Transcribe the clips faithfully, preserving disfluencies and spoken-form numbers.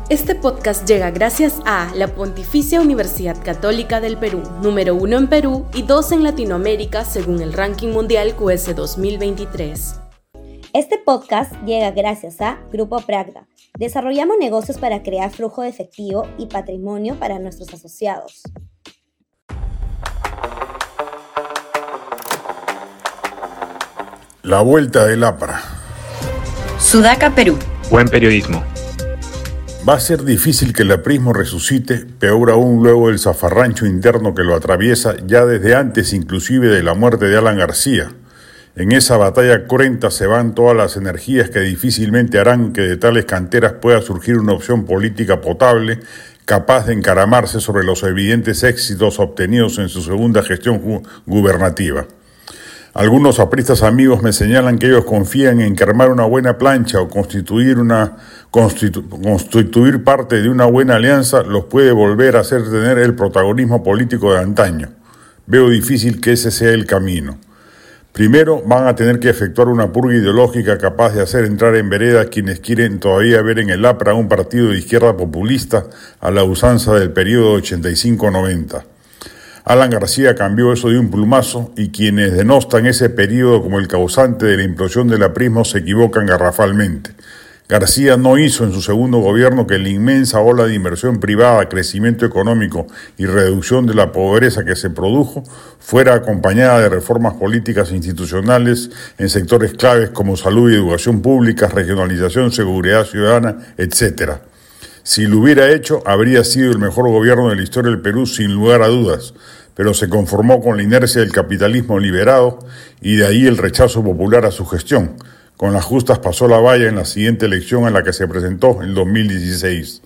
Este podcast llega gracias a la Pontificia Universidad Católica del Perú, número uno en Perú y dos en Latinoamérica según el ranking mundial Q S dos mil veintitrés. Este podcast llega gracias a Grupo Pragda. Desarrollamos negocios para crear flujo de efectivo y patrimonio para nuestros asociados. La vuelta del APRA. Sudaca, Perú. Buen periodismo. Va a ser difícil que el aprismo resucite, peor aún luego del zafarrancho interno que lo atraviesa ya desde antes inclusive de la muerte de Alan García. En esa batalla cruenta se van todas las energías que difícilmente harán que de tales canteras pueda surgir una opción política potable, capaz de encaramarse sobre los evidentes éxitos obtenidos en su segunda gestión gu- gubernativa. Algunos apristas amigos me señalan que ellos confían en que armar una buena plancha o constituir una constitu, constituir parte de una buena alianza los puede volver a hacer tener el protagonismo político de antaño. Veo difícil que ese sea el camino. Primero, van a tener que efectuar una purga ideológica capaz de hacer entrar en vereda a quienes quieren todavía ver en el APRA un partido de izquierda populista a la usanza del periodo ochenta y cinco noventa. Alan García cambió eso de un plumazo y quienes denostan ese periodo como el causante de la implosión del aprismo se equivocan garrafalmente. García no hizo en su segundo gobierno que la inmensa ola de inversión privada, crecimiento económico y reducción de la pobreza que se produjo fuera acompañada de reformas políticas e institucionales en sectores claves como salud y educación pública, regionalización, seguridad ciudadana, etcétera. Si lo hubiera hecho, habría sido el mejor gobierno de la historia del Perú sin lugar a dudas, pero se conformó con la inercia del capitalismo liberado y de ahí el rechazo popular a su gestión. Con las justas pasó la valla en la siguiente elección a la que se presentó en dos mil dieciséis.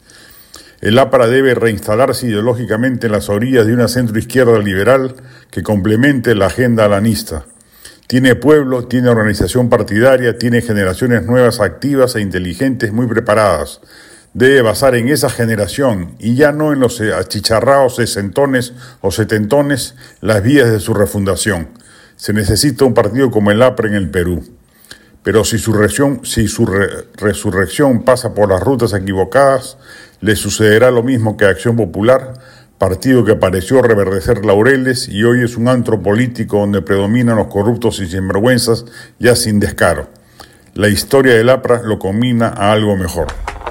El APRA debe reinstalarse ideológicamente en las orillas de una centroizquierda liberal que complemente la agenda alanista. Tiene pueblo, tiene organización partidaria, tiene generaciones nuevas activas e inteligentes muy preparadas. Debe basar en esa generación y ya no en los achicharrados sesentones o setentones las vías de su refundación. Se necesita un partido como el APRA en el Perú. Pero si su, resurrección, si su re, resurrección pasa por las rutas equivocadas, le sucederá lo mismo que a Acción Popular, partido que pareció reverdecer laureles y hoy es un antro político donde predominan los corruptos y sinvergüenzas ya sin descaro. La historia del APRA lo combina a algo mejor.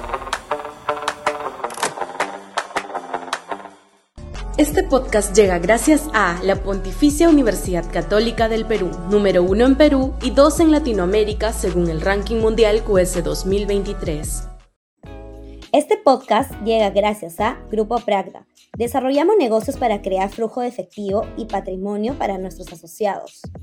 Este podcast llega gracias a la Pontificia Universidad Católica del Perú, número uno en Perú y dos en Latinoamérica según el ranking mundial Q S dos mil veintitrés. Este podcast llega gracias a Grupo Pragda. Desarrollamos negocios para crear flujo de efectivo y patrimonio para nuestros asociados.